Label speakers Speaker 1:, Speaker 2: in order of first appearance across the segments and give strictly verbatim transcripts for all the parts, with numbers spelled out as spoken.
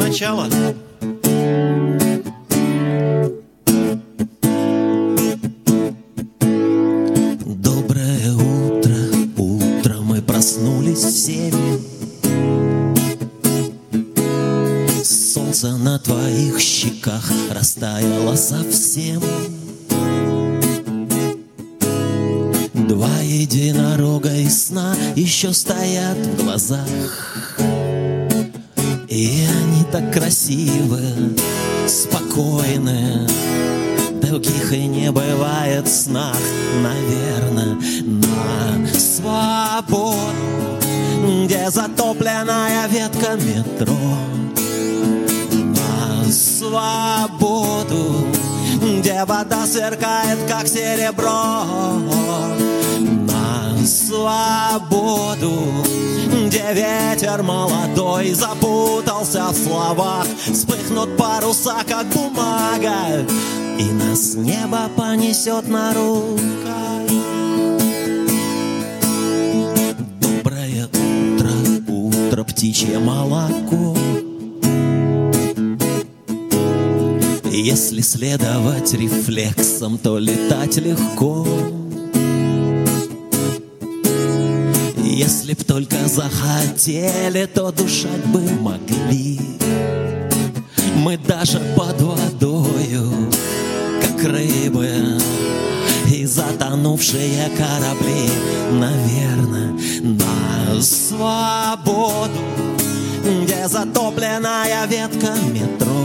Speaker 1: начала. Доброе утро, утро, мы проснулись в семь. Солнце на твоих щеках растаяло совсем. Два единорога из сна еще стоят в глазах. И они так красивы, спокойны. Других и не бывает в снах, наверное, на свободу, где затопленная ветка метро. На свободу, где вода сверкает, как серебро. На свободу, где ветер молодой запутался в словах. Вспыхнут паруса, как бумага, и нас небо понесет на руках. Доброе утро, утро, птичье молоко. Если следовать рефлексам, то летать легко. Если б только захотели, то дышать бы могли. Мы даже под водою, как рыбы, и затонувшие корабли. Наверное, на свободу, где затопленная ветка метро.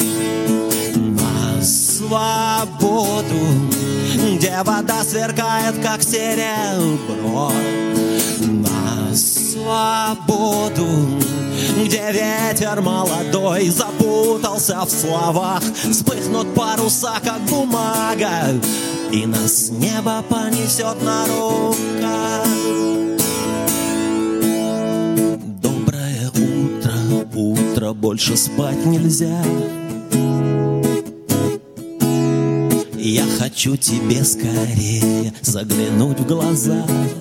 Speaker 1: На свободу, где вода сверкает, как серебро. На свободу, где ветер молодой запутался в словах. Вспыхнут паруса, как бумага, и нас небо понесет на руках. Доброе утро, утро, больше спать нельзя. Я хочу тебе скорее заглянуть в глаза.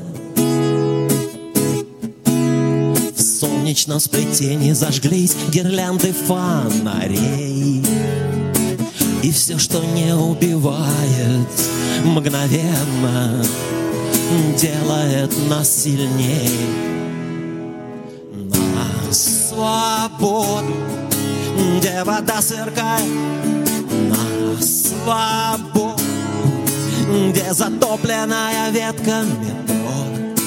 Speaker 1: В солнечном сплетении зажглись гирлянды фонарей. И все, что не убивает мгновенно, делает нас сильней. На свободу, где вода сверкает. На свободу, где затопленная ветка метро.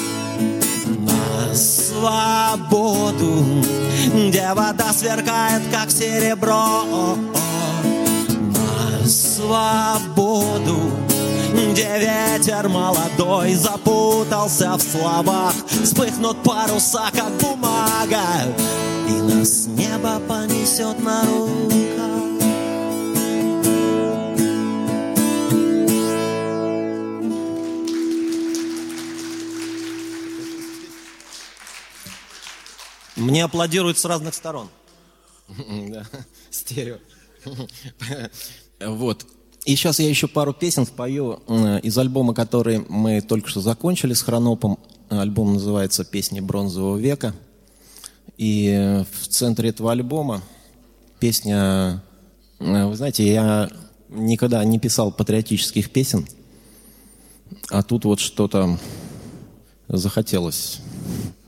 Speaker 1: На свободу, где вода сверкает, как серебро. На свободу, где ветер молодой запутался в словах. Вспыхнут паруса, как бумага, и нас небо понесет на руках. Мне аплодируют с разных сторон.
Speaker 2: Да, стерео. Вот. И сейчас я еще пару песен спою из альбома, который мы только что закончили с Хронопом. Альбом называется «Песни бронзового века». И в центре этого альбома песня... Вы знаете, я никогда не писал патриотических песен, а тут вот что-то захотелось